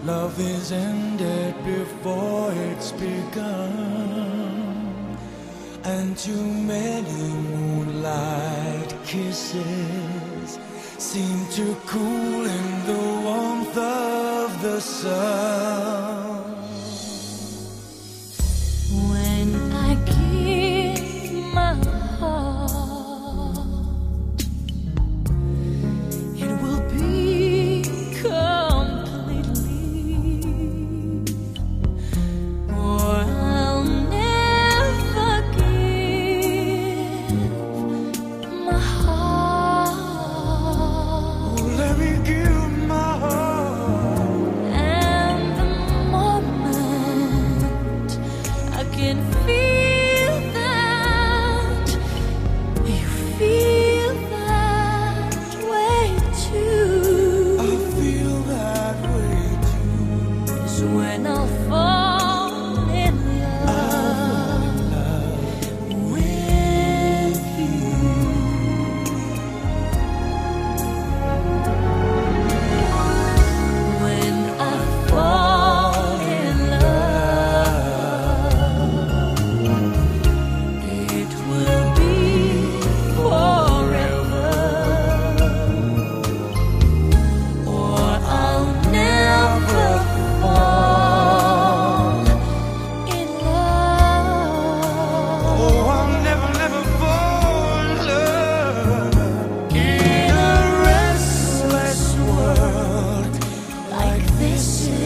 Love is ended before it's begun, and too many moonlight kisses seem to cool in the warmth of the sun. When I give my heart, it will be completely, or I'll never give my heart. Oh, let me give my heart. And the moment I can feel that you feel that way too, I feel that way too. is when I'll fall in love with you. When I fall in love, it will be forever, or I'll never fall in love. Oh, I'll never, never fall in love. In a restless world Like this is